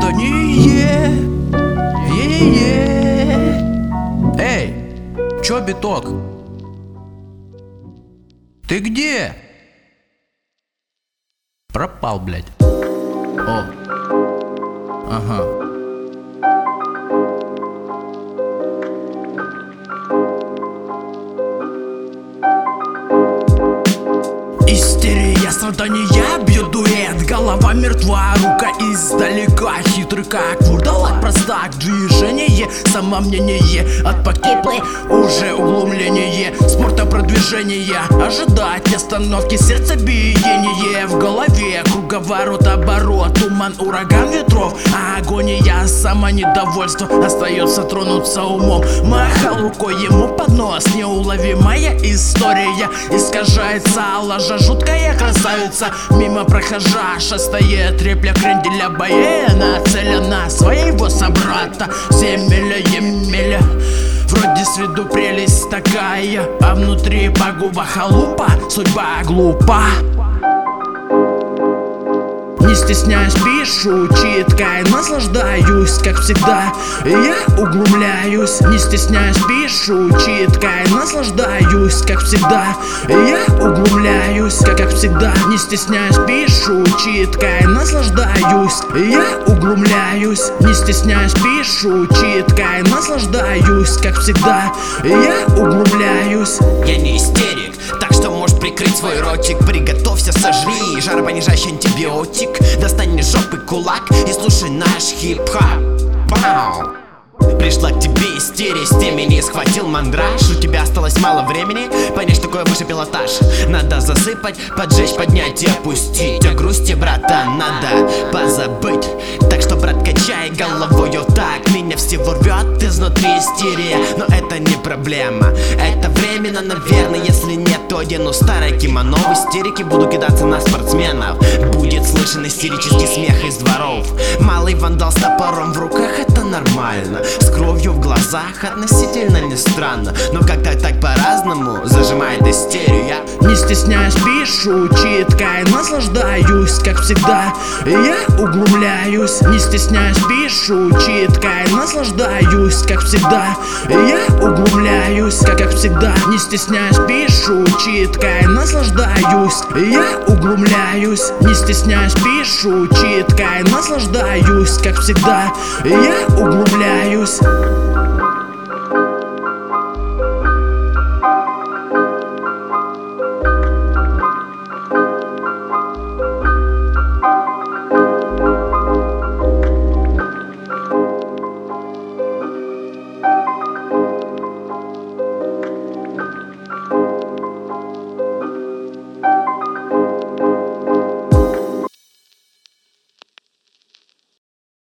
создание. Эй, чё, биток? Ты где? Пропал, блядь. О. Ага. Истерия, страдания, бьет дуэт. Голова мертва, рука издалека. Хитрый как вурдалак, простак. Движение, самомнение. От погиблой уже углубление. Спорта продвижение. Ожидать остановки, сердцебиение. В голове круговорот, оборот. Туман, ураган ветров. Агония, самонедовольство. Остается тронуться умом. Махал рукой ему под нос. Неуловимая история. Искажается, лажа, жуткая красавица. Мимо прохожаша стоит репля кренделя боя. Нацелена своего собрата. Земля, емеля. Вроде с виду прелесть такая, а внутри пагуба халупа. Судьба глупа. Не стесняюсь, пишу читко, наслаждаюсь, как всегда. Я углубляюсь, не стесняюсь, пишу читко, наслаждаюсь, как всегда. Я углубляюсь, как всегда. Не стесняюсь, пишу читко, наслаждаюсь. Я углубляюсь, не стесняюсь, пишу читко, наслаждаюсь, как всегда. Я углубляюсь. Я не истерик, так что можешь прикрыть свой ротик. Приготовься, сожри жаропонижающий антибиотик. Достань из жопы кулак и слушай наш хип-хоп. Пау! Пришла к тебе истерия, с темени схватил мандраж. У тебя осталось мало времени понять, что такое высший пилотаж. Надо засыпать, поджечь, поднять и опустить. О грусти, братан, надо позабыть. Так что, брат, качай головою так. Меня всего рвет изнутри истерия, но это не проблема. Это временно, наверное, если нет, то одену старое кимоно. В истерике буду кидаться на спортсменов. Будет слышен истерический смех из дворов. Малый вандал с топором в руках, это нормально. С кровью в глазах относительно не странно. Но как-то так по-разному зажимает истерия. Не стесняюсь, пишу читко, наслаждаюсь, как всегда. Я углубляюсь, не стесняюсь, пишу читко, наслаждаюсь, как всегда. Я углубляюсь, как всегда. Не стесняюсь, пишу читко, наслаждаюсь. Я углубляюсь, не стесняюсь, пишу читко, наслаждаюсь, как всегда. Я углубляюсь.